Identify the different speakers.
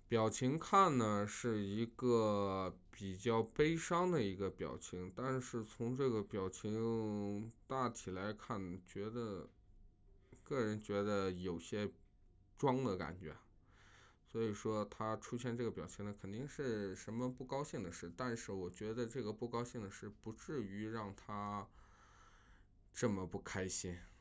Speaker 1: 表情看呢是一个比较悲伤的一个表情，但是从这个表情大体来看，个人觉得有些装的感觉。所以说他出现这个表情呢，肯定是什么不高兴的事，但是我觉得这个不高兴的事不至于让他这么不开心。